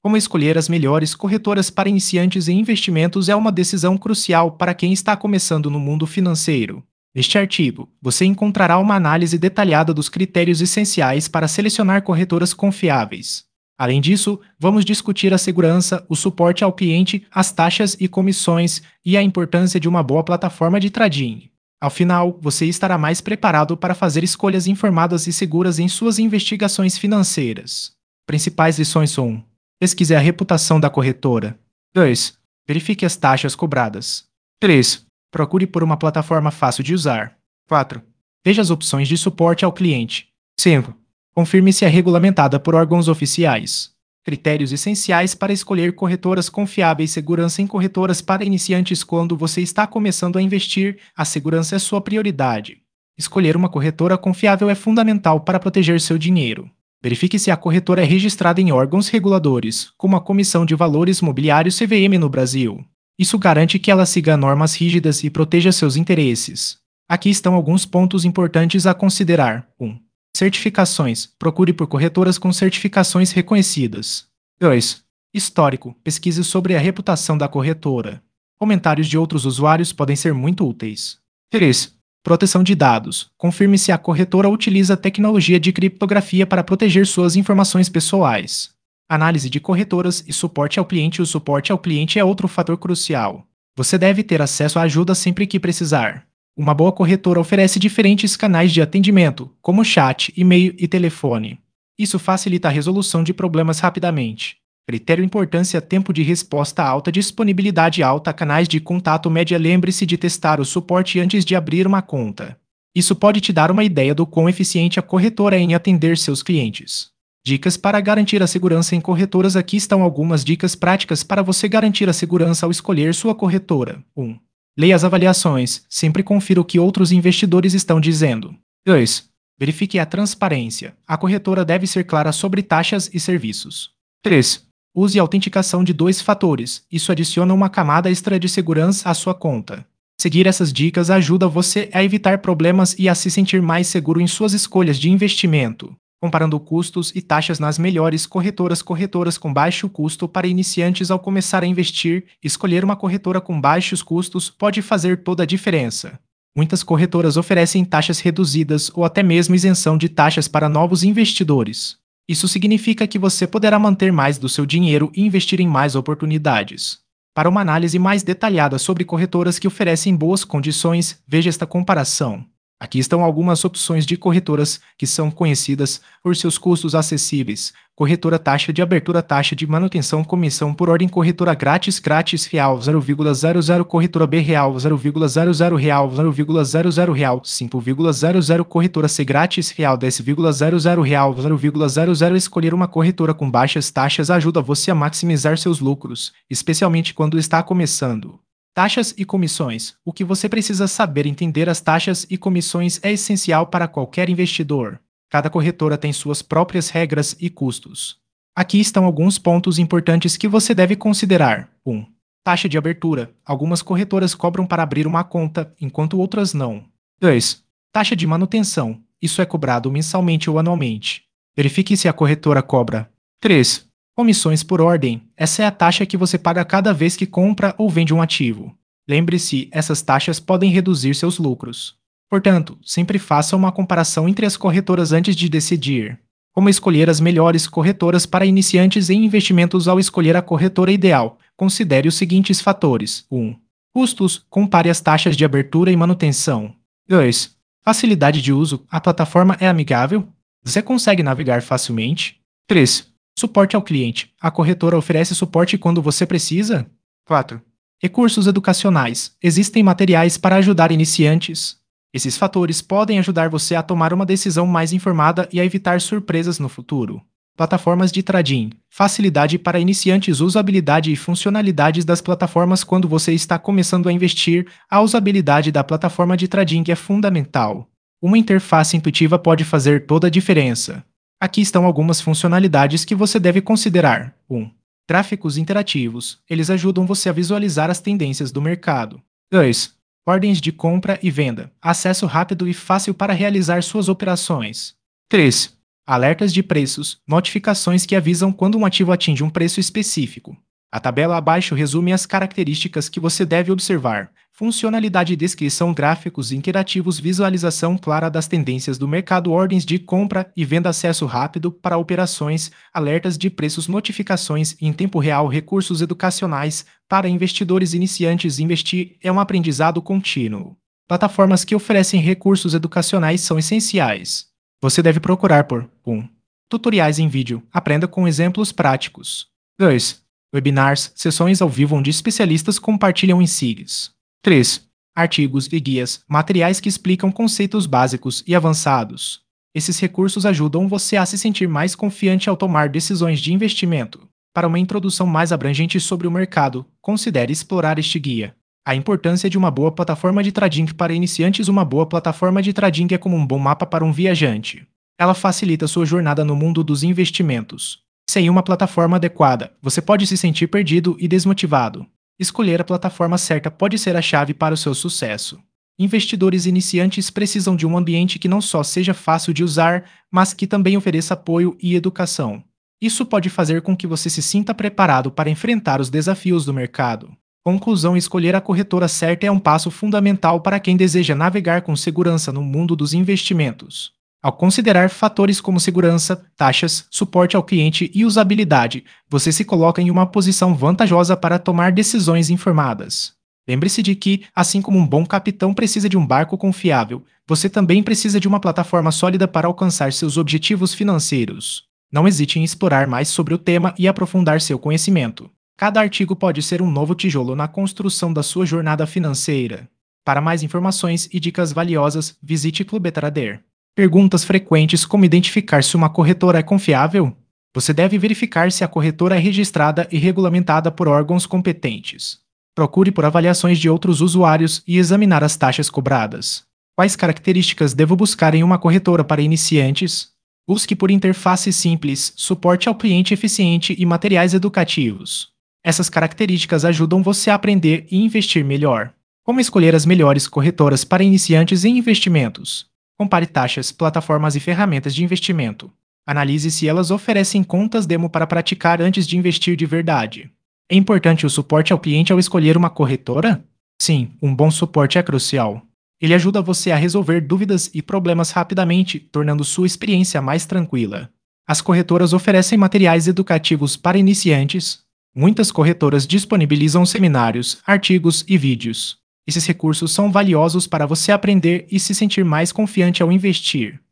Como escolher as melhores corretoras para iniciantes em investimentos é uma decisão crucial para quem está começando no mundo financeiro. Neste artigo, você encontrará uma análise detalhada dos critérios essenciais para selecionar corretoras confiáveis. Além disso, vamos discutir a segurança, o suporte ao cliente, as taxas e comissões e a importância de uma boa plataforma de trading. Ao final, você estará mais preparado para fazer escolhas informadas e seguras em suas investigações financeiras. Principais lições 1. Pesquise a reputação da corretora. 2. Verifique as taxas cobradas. 3. Procure por uma plataforma fácil de usar. 4. Veja as opções de suporte ao cliente. 5. Confirme se é regulamentada por órgãos oficiais. Critérios essenciais para escolher corretoras confiáveis. Segurança em corretoras para iniciantes. Quando você está começando a investir, a segurança é sua prioridade. Escolher uma corretora confiável é fundamental para proteger seu dinheiro. Verifique se a corretora é registrada em órgãos reguladores, como a Comissão de Valores Mobiliários CVM no Brasil. Isso garante que ela siga normas rígidas e proteja seus interesses. Aqui estão alguns pontos importantes a considerar. 1. Certificações. Procure por corretoras com certificações reconhecidas. 2. Histórico. Pesquise sobre a reputação da corretora. Comentários de outros usuários podem ser muito úteis. 3. Proteção de dados. Confirme se a corretora utiliza tecnologia de criptografia para proteger suas informações pessoais. Análise de corretoras e suporte ao cliente. O suporte ao cliente é outro fator crucial. Você deve ter acesso à ajuda sempre que precisar. Uma boa corretora oferece diferentes canais de atendimento, como chat, e-mail e telefone. Isso facilita a resolução de problemas rapidamente. Critério: importância, tempo de resposta alta, disponibilidade alta, canais de contato média. Lembre-se de testar o suporte antes de abrir uma conta. Isso pode te dar uma ideia do quão eficiente a corretora é em atender seus clientes. Dicas para garantir a segurança em corretoras. Aqui estão algumas dicas práticas para você garantir a segurança ao escolher sua corretora. 1. Leia as avaliações. Sempre confira o que outros investidores estão dizendo. 2. Verifique a transparência. A corretora deve ser clara sobre taxas e serviços. 3. Use a autenticação de 2 fatores. Isso adiciona uma camada extra de segurança à sua conta. Seguir essas dicas ajuda você a evitar problemas e a se sentir mais seguro em suas escolhas de investimento. Comparando custos e taxas nas melhores corretoras. Corretoras com baixo custo para iniciantes. Ao começar a investir, escolher uma corretora com baixos custos pode fazer toda a diferença. Muitas corretoras oferecem taxas reduzidas ou até mesmo isenção de taxas para novos investidores. Isso significa que você poderá manter mais do seu dinheiro e investir em mais oportunidades. Para uma análise mais detalhada sobre corretoras que oferecem boas condições, veja esta comparação. Aqui estão algumas opções de corretoras que são conhecidas por seus custos acessíveis. Corretora: taxa de abertura, taxa de manutenção, comissão por ordem. Corretora grátis real 0,00. Corretora B real 0,00 real 0,00 real 5,00. Corretora C grátis real 10,00 real 0,00. Escolher uma corretora com baixas taxas ajuda você a maximizar seus lucros, especialmente quando está começando. Taxas e comissões. O que você precisa saber entender as taxas e comissões é essencial para qualquer investidor. Cada corretora tem suas próprias regras e custos. Aqui estão alguns pontos importantes que você deve considerar. 1. Taxa de abertura. Algumas corretoras cobram para abrir uma conta, enquanto outras não. 2. Taxa de manutenção. Isso é cobrado mensalmente ou anualmente. Verifique se a corretora cobra. 3. Comissões por ordem. Essa é a taxa que você paga cada vez que compra ou vende um ativo. Lembre-se, essas taxas podem reduzir seus lucros. Portanto, sempre faça uma comparação entre as corretoras antes de decidir. Como escolher as melhores corretoras para iniciantes em investimentos? Ao escolher a corretora ideal, considere os seguintes fatores. 1. Custos. Compare as taxas de abertura e manutenção. 2. Facilidade de uso. A plataforma é amigável? Você consegue navegar facilmente? 3. Suporte ao cliente. A corretora oferece suporte quando você precisa? 4. Recursos educacionais. Existem materiais para ajudar iniciantes? Esses fatores podem ajudar você a tomar uma decisão mais informada e a evitar surpresas no futuro. Plataformas de trading. Facilidade para iniciantes. Usabilidade e funcionalidades das plataformas. Quando você está começando a investir, a usabilidade da plataforma de trading é fundamental. Uma interface intuitiva pode fazer toda a diferença. Aqui estão algumas funcionalidades que você deve considerar. 1. Gráficos interativos. Eles ajudam você a visualizar as tendências do mercado. 2. Ordens de compra e venda. Acesso rápido e fácil para realizar suas operações. 3. alertas de preços, notificações que avisam quando um ativo atinge um preço específico. A tabela abaixo resume as características que você deve observar: funcionalidade, descrição, gráficos interativos, visualização clara das tendências do mercado, ordens de compra e venda, acesso rápido para operações, alertas de preços, notificações em tempo real, recursos educacionais para investidores iniciantes. Investir é um aprendizado contínuo. Plataformas que oferecem recursos educacionais são essenciais. Você deve procurar por 1. Tutoriais em vídeo. Aprenda com exemplos práticos. 2. Webinars, sessões ao vivo onde especialistas compartilham insights. 3. Artigos e guias, materiais que explicam conceitos básicos e avançados. Esses recursos ajudam você a se sentir mais confiante ao tomar decisões de investimento. Para uma introdução mais abrangente sobre o mercado, considere explorar este guia. A importância de uma boa plataforma de trading para iniciantes. Uma boa plataforma de trading é como um bom mapa para um viajante. Ela facilita sua jornada no mundo dos investimentos. Sem uma plataforma adequada, você pode se sentir perdido e desmotivado. Escolher a plataforma certa pode ser a chave para o seu sucesso. Investidores iniciantes precisam de um ambiente que não só seja fácil de usar, mas que também ofereça apoio e educação. Isso pode fazer com que você se sinta preparado para enfrentar os desafios do mercado. Conclusão: escolher a corretora certa é um passo fundamental para quem deseja navegar com segurança no mundo dos investimentos. Ao considerar fatores como segurança, taxas, suporte ao cliente e usabilidade, você se coloca em uma posição vantajosa para tomar decisões informadas. Lembre-se de que, assim como um bom capitão precisa de um barco confiável, você também precisa de uma plataforma sólida para alcançar seus objetivos financeiros. Não hesite em explorar mais sobre o tema e aprofundar seu conhecimento. Cada artigo pode ser um novo tijolo na construção da sua jornada financeira. Para mais informações e dicas valiosas, visite Clube Trader. Perguntas frequentes: como identificar se uma corretora é confiável? Você deve verificar se a corretora é registrada e regulamentada por órgãos competentes. Procure por avaliações de outros usuários e examinar as taxas cobradas. Quais características devo buscar em uma corretora para iniciantes? Busque por interface simples, suporte ao cliente eficiente e materiais educativos. Essas características ajudam você a aprender e investir melhor. Como escolher as melhores corretoras para iniciantes em investimentos? Compare taxas, plataformas e ferramentas de investimento. Analise se elas oferecem contas demo para praticar antes de investir de verdade. É importante o suporte ao cliente ao escolher uma corretora? Sim, um bom suporte é crucial. Ele ajuda você a resolver dúvidas e problemas rapidamente, tornando sua experiência mais tranquila. As corretoras oferecem materiais educativos para iniciantes. Muitas corretoras disponibilizam seminários, artigos e vídeos. Esses recursos são valiosos para você aprender e se sentir mais confiante ao investir.